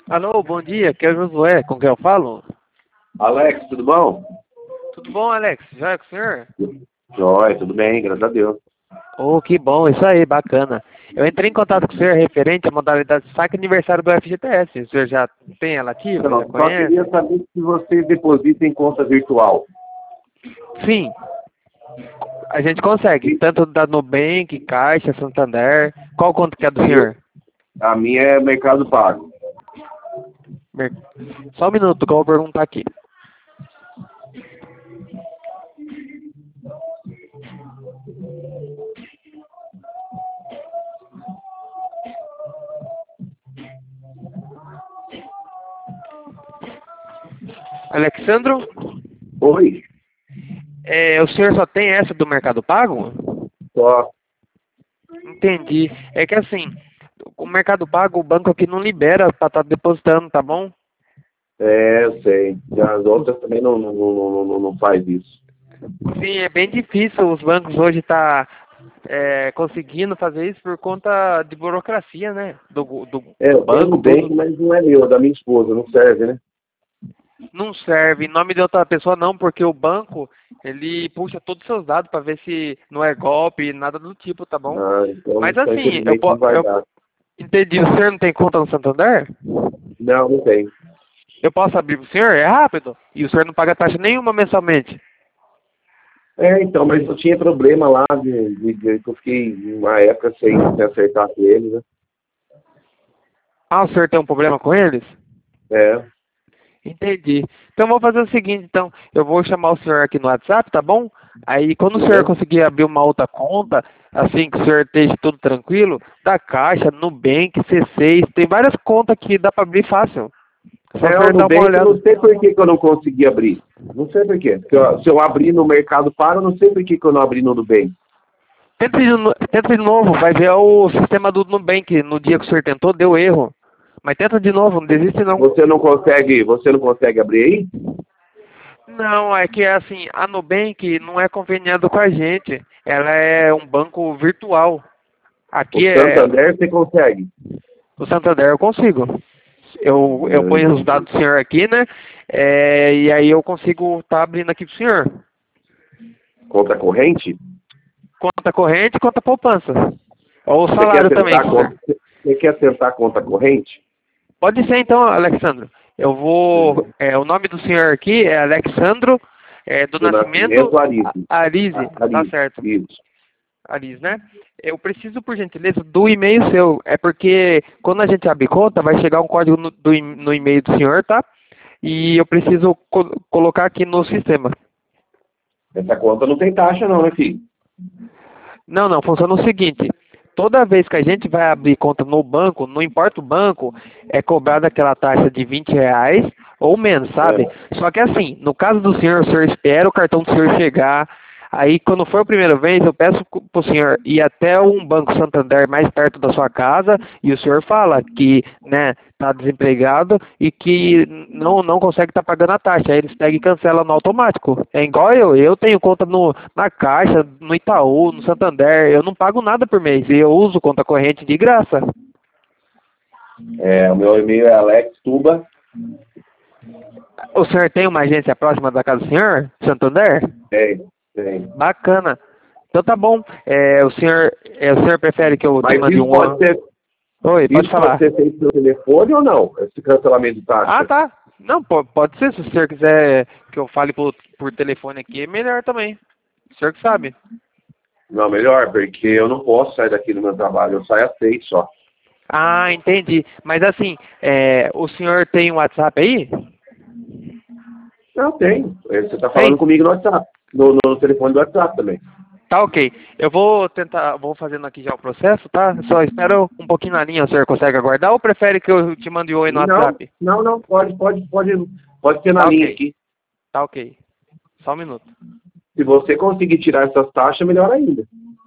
Alô, bom dia, aqui é o Josué, com quem eu falo? Alex, tudo bom? Tudo bom, Alex? Já é com o senhor? Jóia, tudo bem, graças a Deus. Oh, que bom, isso aí, bacana. Eu entrei em contato com o senhor referente à modalidade saque aniversário do FGTS. O senhor já tem ela ativa, já Então, só queria conhece? saber se vocês depositam em conta virtual. Sim, a gente consegue, E tanto da Nubank, Caixa, Santander. Qual conta que é do eu, senhor? a minha é Mercado Pago. Mer- Só um minuto que eu vou perguntar aqui. Alexandro, Oi, o senhor só tem essa do Mercado Pago? só. Entendi. É que assim, o Mercado Pago, o banco aqui não libera para estar depositando, tá bom? É, eu sei. E as outras também não faz isso. Sim, é bem difícil. Os bancos hoje tá conseguindo fazer isso por conta de burocracia, né? É, Do eu tenho banco, Nubank, tudo. mas não é meu, é da minha esposa, não serve, né? Não serve em nome de outra pessoa, não, porque o banco ele puxa todos os seus dados para ver se não é golpe, nada do tipo, tá bom? Ah, então, Mas então assim, infelizmente não vai eu dar. entendi. O senhor não tem conta no Santander? Não, não tem. Eu posso abrir pro senhor? É rápido. E o senhor não paga taxa nenhuma mensalmente. É, então, mas eu tinha problema lá que eu fiquei uma época sem acertar com eles, né? Ah, o senhor tem um problema com eles? É, Entendi. Então vou fazer o seguinte, então, eu vou chamar o senhor aqui no WhatsApp, tá bom? Aí quando o senhor tudo conseguir abrir uma outra conta, assim que o senhor esteja tudo tranquilo, da Caixa, Nubank, C6, tem várias contas que dá para abrir fácil. É só o É, o senhor dar uma Nubank, eu olhada. não sei por que que eu não consegui abrir. Não sei por quê. Se eu abrir no Mercado Pago, eu não sei por que que eu não abri no Nubank. Tenta de novo, vai ver o sistema do Nubank. No dia que o senhor tentou, deu erro. Mas tenta de novo, não desiste não. Você não consegue abrir aí? Não, é que assim, a Nubank não é conveniada com a gente. Ela é um banco virtual. O Aqui é Santander você consegue. o Santander eu consigo. Eu ponho os Entendi. dados do senhor aqui, né? E aí eu consigo estar abrindo aqui pro senhor. Conta corrente? Conta corrente, conta poupança. Ou Você quer salário também, tentar se conta, senhor. você quer tentar conta corrente? Pode ser então, Alexandro. Eu vou. O nome do senhor aqui é Alexandro, do Do Nascimento Nascimento Arise. Arise. Tá Arise. certo. Isso. Aris, né? Eu preciso, por gentileza, do e-mail seu. É porque quando a gente abre conta, vai chegar um código no e-mail do senhor, tá? E eu preciso colocar aqui no sistema. Essa conta não tem taxa não, né, filho? Não, não, funciona o seguinte. Toda vez que a gente vai abrir conta no banco, não importa o banco, é cobrada aquela taxa de R$ 20 ou menos, sabe? É. Só que assim, no caso do senhor, o senhor espera o cartão do senhor chegar. Aí, quando for a primeira vez, eu peço para o senhor ir até um Banco Santander mais perto da sua casa e o senhor fala que, né, está desempregado e que não consegue estar pagando a taxa. Aí eles pegam e cancelam no automático. É igual eu tenho conta na Caixa, no Itaú, no Santander, eu não pago nada por mês e eu uso conta corrente de graça. O meu e-mail é alextuba. O senhor tem uma agência próxima da casa do senhor, Santander? Tem. Bacana. Então tá bom. O senhor prefere que eu te Mas mande isso um. pode ser, Oi, pode isso pode falar. ser feito pelo telefone ou não? Esse cancelamento de Ah, taxa? tá. Não, pode ser. Se o senhor quiser que eu fale por telefone aqui, é melhor também. O senhor que sabe. Não, melhor, porque eu não posso sair daqui do meu trabalho, eu saio às 6 só. Ah, entendi. Mas assim, o senhor tem um WhatsApp aí? Não, tem. Você está falando Tem? comigo no WhatsApp, no telefone do WhatsApp também. Tá ok. Eu vou tentar, vou fazendo aqui já o processo, tá? Só espero um pouquinho na linha, o senhor consegue aguardar ou prefere que eu te mande um oi no Não, WhatsApp? não, não, pode ser na Tá linha ok, aqui. tá ok. Só um minuto. Se você conseguir tirar essas taxas, melhor ainda.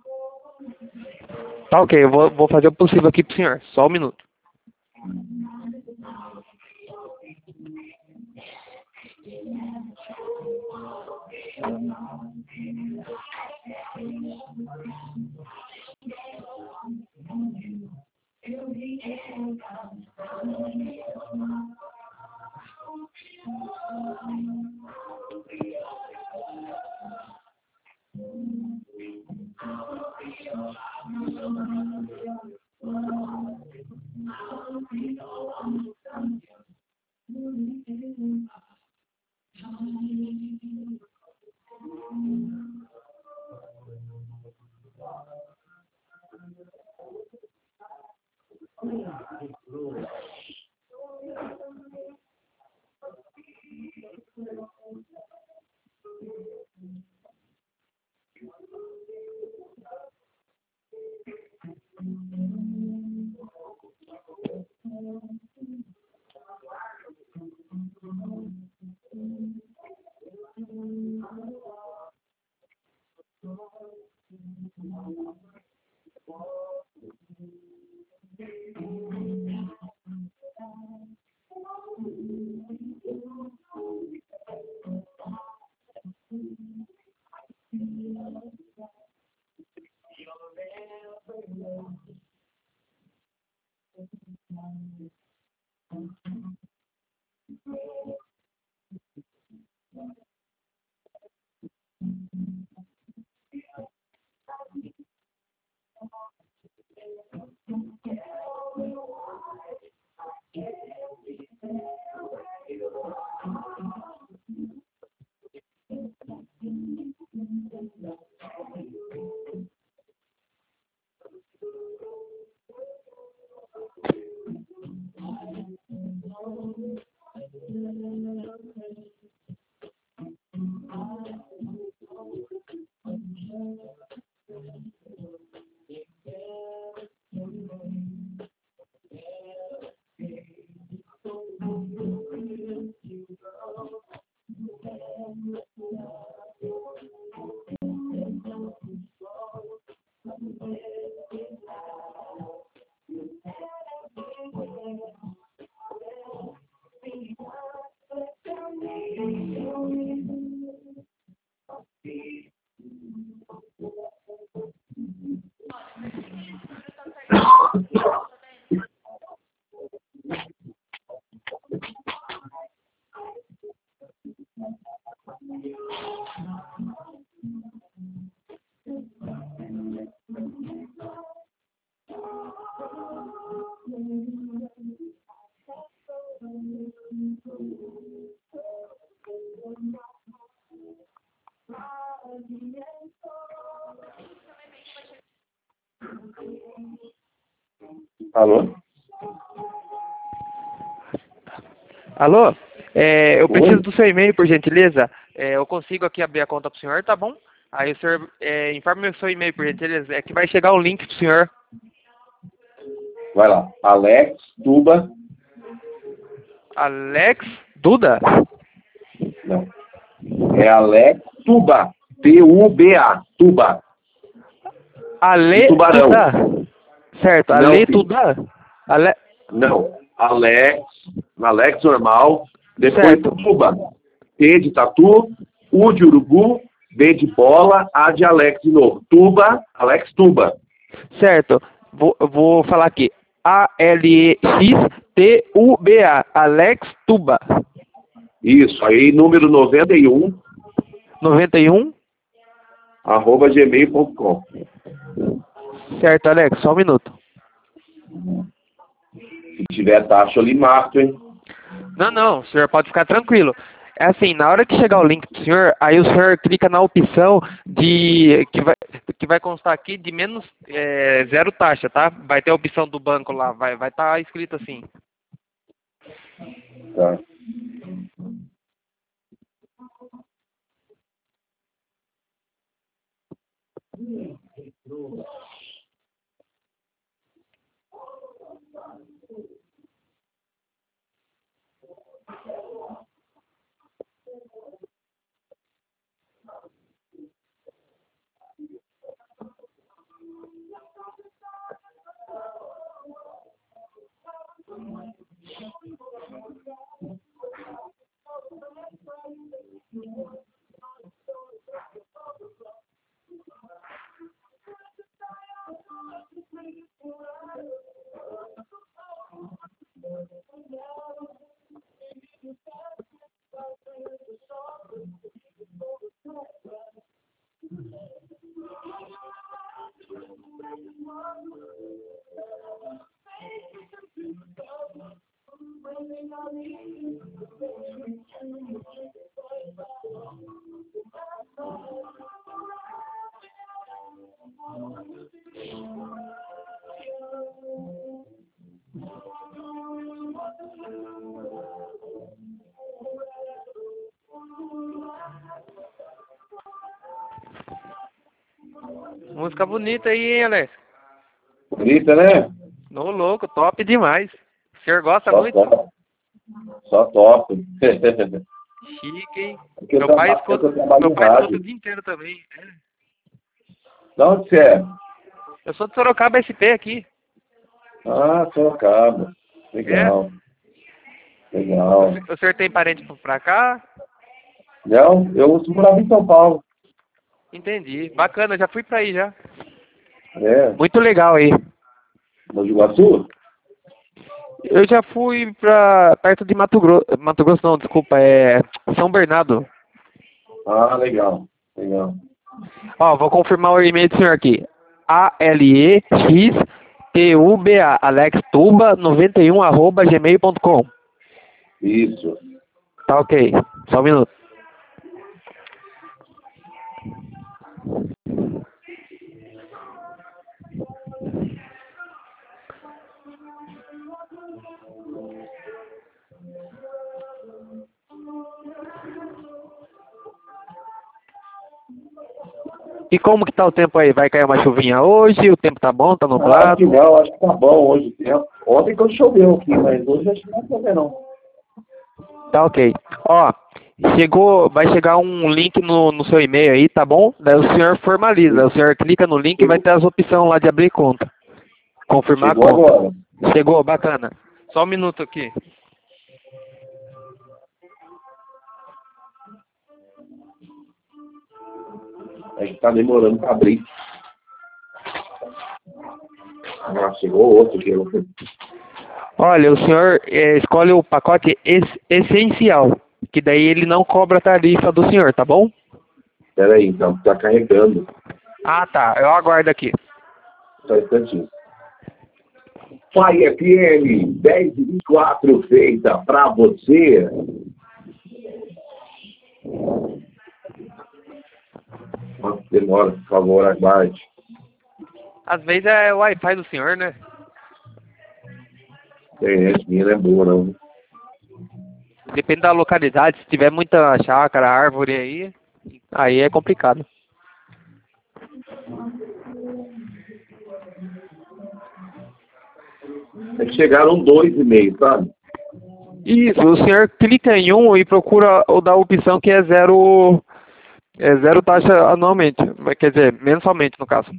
Tá ok, eu vou fazer o possível aqui pro senhor. Só um minuto. Alô? Alô? Eu preciso Oi? do seu e-mail, por gentileza. Eu consigo aqui abrir a conta pro senhor, tá bom? Aí o senhor informe o seu e-mail, por gentileza. É que vai chegar o link pro senhor. Vai lá. Alex Tuba. Alex Duda? Não. É Alex Tuba. Tuba. Tuba. De Ale tubarão. Duda? Certo, Não, Ale filho. Duda? Ale... Não. Alex. Alex normal. Depois Certo, Tuba. T de tatu. U de urubu. B de bola. A de Alex de novo. Tuba. Alex Tuba. certo. Vou falar aqui. Alextuba. Alex Tuba. Isso. Aí número 91. 91. @gmail.com. Certo, Alex, só um minuto. Se tiver taxa, eu lhe marco, hein? Não, o senhor pode ficar tranquilo. É assim, na hora que chegar o link pro senhor, aí o senhor clica na opção de que vai constar aqui de menos zero taxa, tá? Vai ter a opção do banco lá, vai estar escrito assim. Tá. Música bonita aí, hein, Alex? Bonita, né? Ô, louco, top demais. O senhor gosta Só muito? top. Só top. Chique, hein? Porque eu Meu pai trabalho meu em pai escuta o rádio. dia inteiro também. De onde você é? Eu sou de Sorocaba SP aqui. Ah, Sorocaba. É? Legal. Legal. O senhor tem parente pra cá? Não, eu morava em São Paulo. Entendi. Bacana, já fui pra aí já. É. Muito legal aí. Mogi Guaçu? Eu já fui pra perto de Mato Grosso não, desculpa, é São Bernardo. Ah, legal. Legal. Ó, vou confirmar o e-mail do senhor aqui. ALEXTUBA, alextuba91@gmail.com. Isso. Tá ok. Só um minuto. E como que tá o tempo aí? Vai cair uma chuvinha hoje? O tempo tá bom? Tá Acho nublado? que não, acho que tá bom hoje o tempo. Ontem quando choveu aqui, mas hoje acho que não vai chover não. Tá ok. Ó, vai chegar um link no seu e-mail aí, tá bom? Daí o senhor formaliza. O senhor clica no link e vai ter as opções lá de abrir conta. Confirmar a Chegou conta. agora. Chegou, bacana. Só um minuto aqui. A gente tá demorando pra abrir. Ah, chegou outro aqui. Olha, o senhor escolhe o pacote essencial, que daí ele não cobra a tarifa do senhor, tá bom? Pera aí, então, tá carregando. Ah, tá. Eu aguardo aqui. Só um instantinho. Pai FM 1024 feita pra você. Nossa, demora, por favor, aguarde. Às vezes é o Wi-Fi do senhor, né? A internet minha não é boa, não. Depende da localidade. Se tiver muita chácara, árvore aí é complicado. É que chegaram 2,5, sabe? Isso, o senhor clica em um e procura o da opção que é zero taxa anualmente. Quer dizer, mensalmente no caso.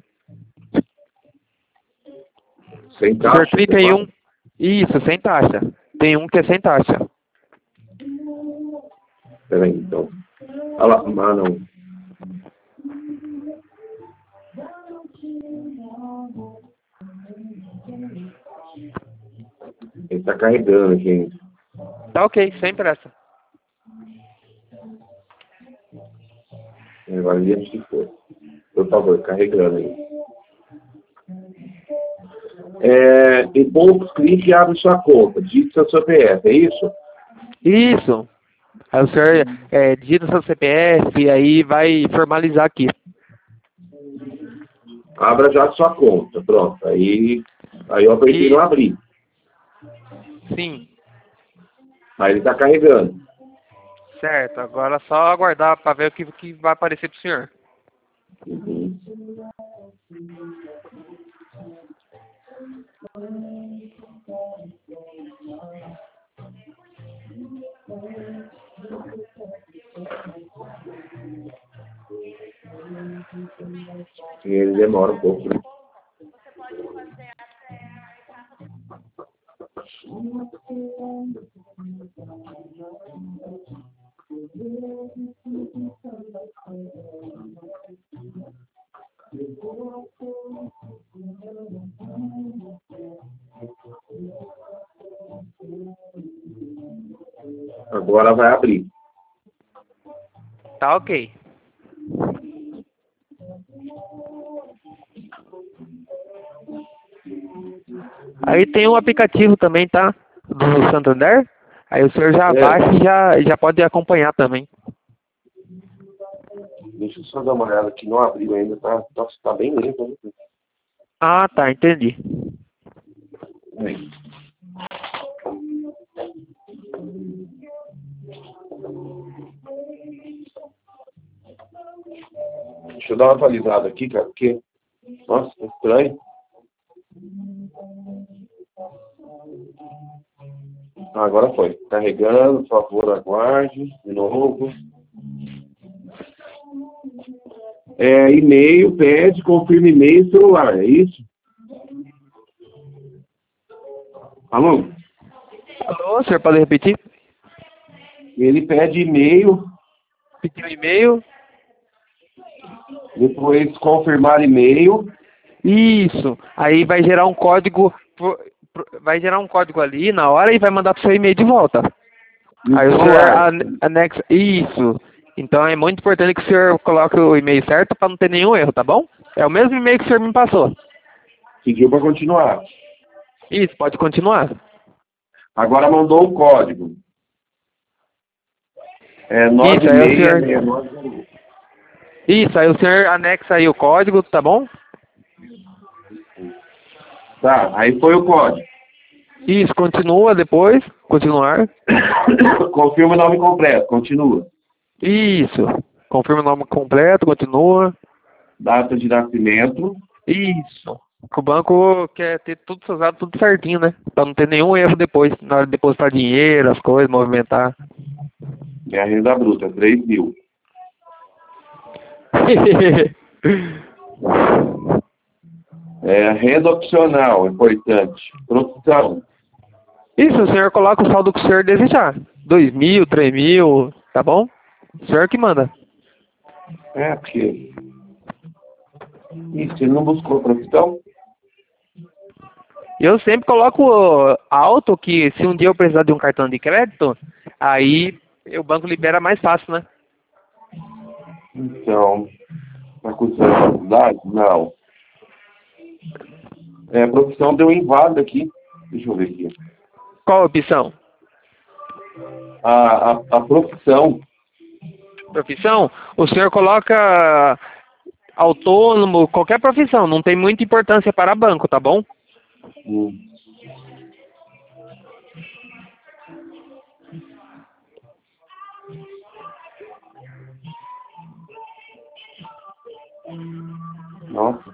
Sem O senhor taxa. clica você em fala? um. Isso, sem taxa. Tem um que é sem taxa. Pera aí, então. Ah lá, ah, não. Ele tá carregando aqui ainda. Tá ok, sem pressa. Agora ele que for. Por favor, carregando aí. Em poucos cliques abre sua conta. Digite seu CPF, é isso? Isso. Aí o senhor digita seu CPF e aí vai formalizar aqui. Abra já sua conta. Pronto. Aí eu apertei no abrir. Sim. Aí ele tá carregando. Certo. Agora é só aguardar para ver o que vai aparecer pro senhor. Uhum. E ele demora um pouco, né? Agora vai abrir. Tá ok. Aí tem um aplicativo também, tá? Do Santander. Aí o senhor já baixa e já pode acompanhar também. Deixa eu só dar uma olhada aqui, não abriu ainda, tá? Nossa, tá bem lento, né? Ah, tá, entendi. Aí. Deixa eu dar uma atualizada aqui, cara, porque... Nossa, tá estranho. Ah, agora foi. Carregando, por favor, aguarde. De novo. E-mail, pede, confirma e-mail, celular, é isso? Alô? Alô, senhor, pode repetir? Ele pede e-mail, Pediu e-mail. depois confirmar e-mail. Isso. Aí vai gerar um código, vai gerar um código ali na hora e vai mandar pro seu e-mail de volta. Aí o senhor Celular. anexa. Isso. Então é muito importante que o senhor coloque o e-mail certo para não ter nenhum erro, tá bom? É o mesmo e-mail que o senhor me passou. Pediu para continuar. Isso, pode continuar. Agora mandou o código. Isso, aí o senhor. 9669. Isso, aí o senhor anexa aí o código, tá bom? Tá, aí foi o código. Isso, continua depois. Continuar. Confirma o nome completo, continua. Isso. Confirma o nome completo, continua. Data de nascimento. Isso. O banco quer ter tudo seus dados tudo certinho, né? Pra não ter nenhum erro depois, na hora de depositar dinheiro, as coisas, movimentar. Minha renda bruta, 3 mil. Renda opcional, importante. Profissão. Isso, o senhor coloca o saldo que o senhor desejar. 2.000, 3.000, tá bom? O senhor que manda. Porque... Isso, ele não buscou profissão? Eu sempre coloco alto que se um dia eu precisar de um cartão de crédito, aí o banco libera mais fácil, né? Então, está cursando faculdade? Não. Profissão deu inválido aqui. Deixa eu ver aqui. Qual a opção? A profissão. Profissão? O senhor coloca autônomo, qualquer profissão, não tem muita importância para banco, tá bom? Nossa.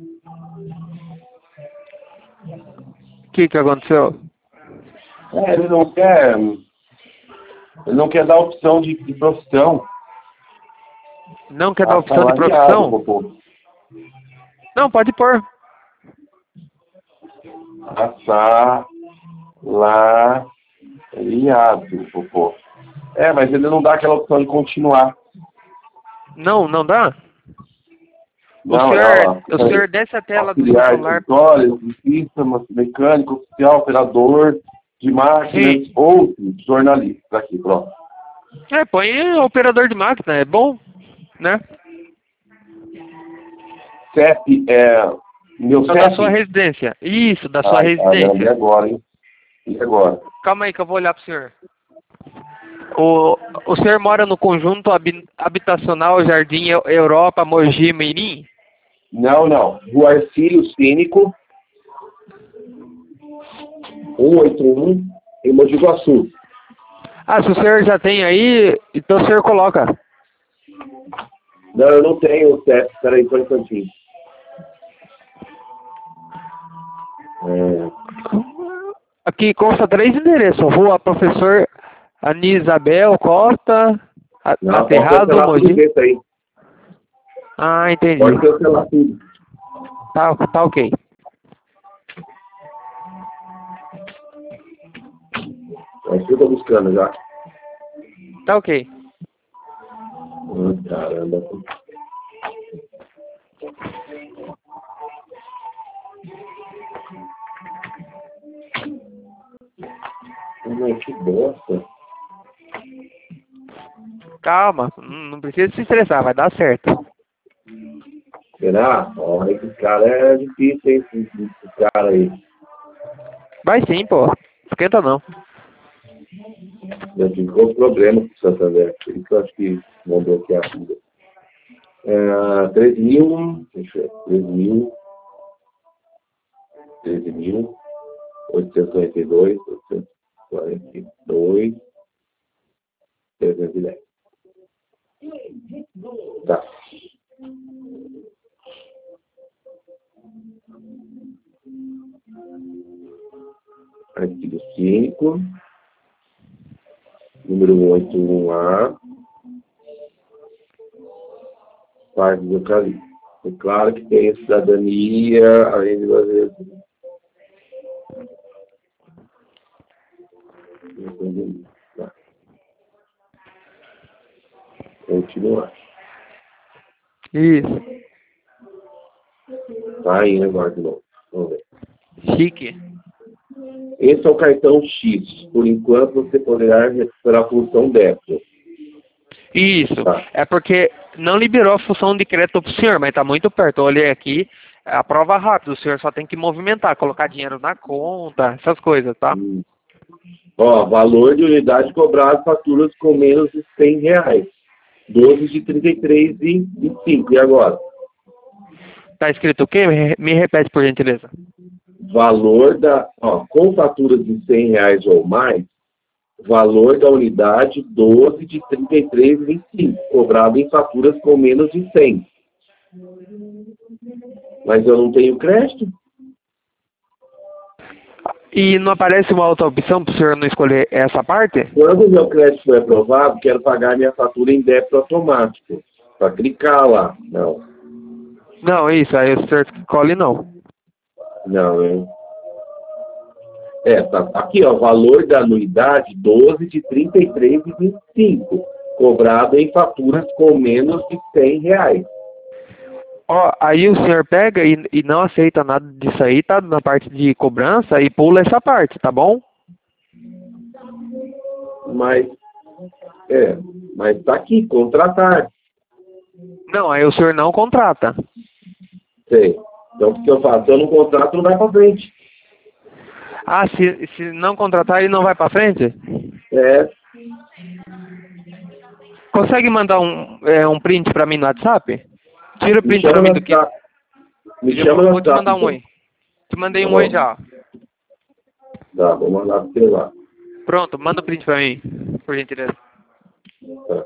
O que aconteceu? Ele não quer dar opção de profissão. Não quer dar opção de profissão? Popô. Não, pode pôr. Assalariado, popô. Mas ele não dá aquela opção de continuar. Não dá? Não, o senhor desce a tela do seu auxiliar, celular. escritório, eletricista, mecânico, oficial, operador de máquinas, Sim. ou jornalista. Aqui, pronto. Põe operador de máquina, é bom, né? CEP, meu Da CEP? sua residência. Isso, da sua E residência. agora, hein? E agora? Calma aí que eu vou olhar pro senhor. O senhor mora no conjunto habitacional Jardim Europa Mogi Mirim? Não. Rua Ercílio Cínico, 181, em Mogi Guaçu. Se o senhor já tem aí, então o senhor coloca. Não, eu não tenho o CEP. Peraí, só um instantinho. Aqui consta 3 endereços. Rua Professor Anisabel Costa, Aterrado, Mogi. Aí. Entendi. Pode cancelar tudo. Tá ok. Eu tô buscando já. Tá ok. Caramba. Que bosta. Calma, não precisa se estressar, vai dar certo. Será? Olha, esse cara é difícil, hein? Esse cara aí. Vai sim, pô. Esquenta não. Eu tive alguns problemas com o Santander, por isso eu acho que vão bloquear a vida. 13.000, deixa eu ver, 13.892, 842, 310. Tá. Artigo 5, número 81A, parte do Cali. É claro que tem cidadania, além de fazer. Tá. Continuar. Isso. Tá aí, né, agora de novo. Vamos ver. Chique. Esse é o cartão X. Por enquanto, você poderá recuperar a função débito. Isso. Tá. É porque não liberou a função de crédito para o senhor, mas está muito perto. Eu olhei aqui, a prova rápida. O senhor só tem que movimentar, colocar dinheiro na conta, essas coisas, tá? Ó, valor de unidade cobrado, faturas com menos de R$100. 12 de 33,25. E agora? Tá escrito o quê? Me repete, por gentileza. Valor com faturas de R$100 ou mais, valor da unidade 12 de 33,25, cobrado em faturas com menos de 100. Mas eu não tenho crédito? E não aparece uma outra opção para o senhor não escolher essa parte? Quando o meu crédito foi aprovado, quero pagar minha fatura em débito automático. Para clicar lá. Não. Não, isso. Aí o senhor escolhe não. Não, hein? Tá aqui, ó, valor da anuidade 12 de 33,25, cobrado em faturas com menos de R$100. Ó, aí o senhor pega e não aceita nada disso aí, tá? Na parte de cobrança e pula essa parte, tá bom? Mas tá aqui, contratar. Não, aí o senhor não contrata. Sei. Então, o que eu faço? Se eu não contrato, não vai para frente. Ah, se não contratar, ele não vai para frente? É. Consegue mandar um print para mim no WhatsApp? Tira o Me print chama para mim no do que... WhatsApp. Me chama no Vou te WhatsApp, mandar um então. oi. Te mandei Tá um oi bom. já. Tá, vou mandar para você lá. Pronto, manda o print para mim, por gentileza. Tá.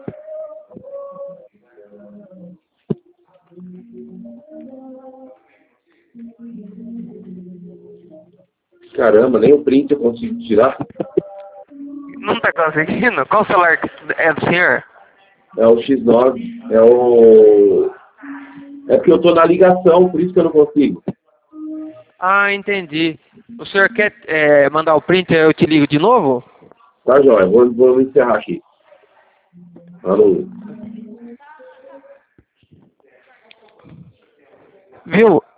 Caramba, nem o print eu consigo tirar. Não tá conseguindo? Qual celular é do senhor? É o X9. É porque eu tô na ligação, por isso que eu não consigo. Ah, entendi. O senhor quer mandar o print e eu te ligo de novo? Tá, joia. Vou encerrar aqui. Alô. Viu?